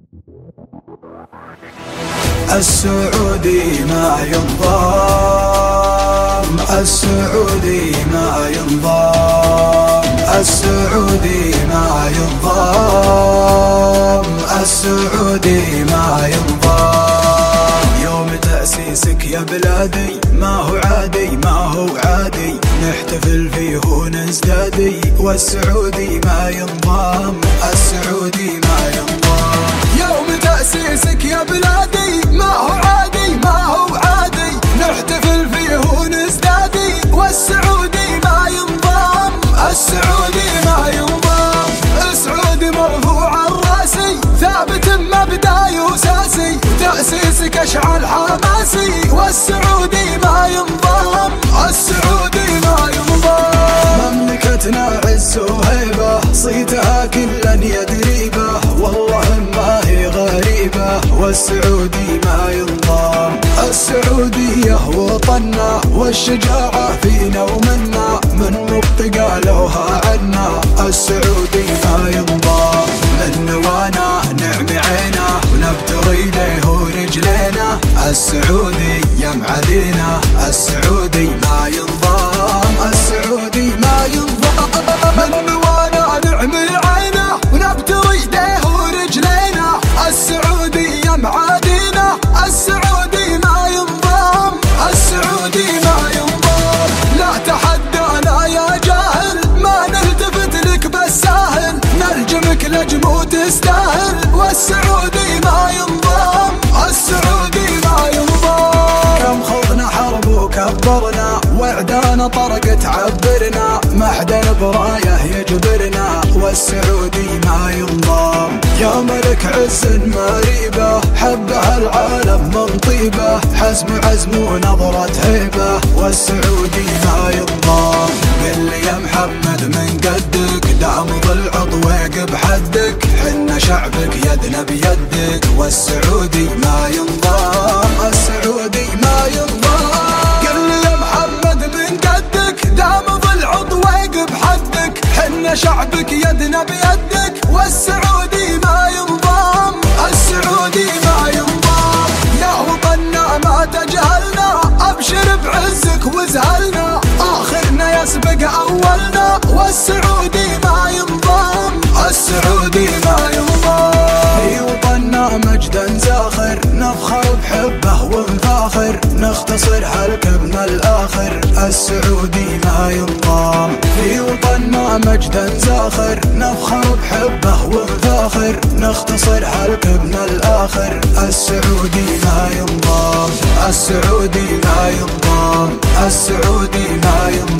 السعودي ما ينضام، السعودي ما ينضام، السعودي ما ينضام، السعودي ما ينضام. يوم تأسيسك يا بلادي ما هو عادي، ما هو عادي، نحتفل فيه ونزدادي، والسعودي ما ينضام، السعودي ما ينضام. يوم تأسيسك يا بلادي ما هو عادي، ما هو عادي، نحتفل فيه ونزدادي، والسعودي ما ينضام، السعودي ما ينضام. السعودي مرفوع الراسي، ثابت مبدأ وساسي، تأسيسك أشعل حماسي، والسعودي ما ينضام، السعودي ما ينضام. مملكتنا عز وهيبة، صيتها كلا يدري به، والله ما هي غريبة، والسعودي ما ينضام. السعودية وطننا، والشجاعة فينا ومنا، من نطق قالوها عنا، السعودي ما ينضام. من نوانا نعمي عينا، ونبتغي ليه ورجلينا، السعودي يمعدينا، السعودي ما ينضام، السعودي ما ينضام. من نوانا نعمي عينا، ونبتغي ليه ورجلينا، السعودي يمعدينا، السعودي ما ينضام، السعودي ما ينضام. لا تحدانا يا جاهل، ما نلتفت لك بالساهل، نلجمك لجم وتستاهل، والسعودي ما ينضام، السعودي ما ينضام. كم خضنا حرب وكبرنا، وعدانا طرق تعبرنا، ما حدا برايه يجبرنا، والسعودي ما ينضام. يا ملك عز مريبة، حبها العالم من طيبة، حزم عزم ونظرة هيبة، والسعودي ما ينضام. قل لي يا محمد من قدك، دام ضلع طويق بحدك، حنا شعبك يدنا بيدك، والسعودي ما ينضام، السعودي ما ينضام. قل لي يا محمد من قدك، دام ضلع طويق بحدك، حنا شعبك يدنا بيدك، والسعودي ما ينضام، السعودي ما ينضام. يا وطننا ما تجهلنا، ابشر بعزك وزهلنا، اخرنا يسبق اولنا، والسعودي ما ينضام، السعودي ما ينضام. في وطننا مجدا زاخر، نفخر بحبه ونفاخر، نختصر حلك من الاخر، السعودي ما ينضام. في وطننا مجدا زاخر، نفخر بحبه ونفاخر، نختصر حلك من الاخر، السعودي ما ينضام، السعودي ما ينضام، السعودي ما ينضام.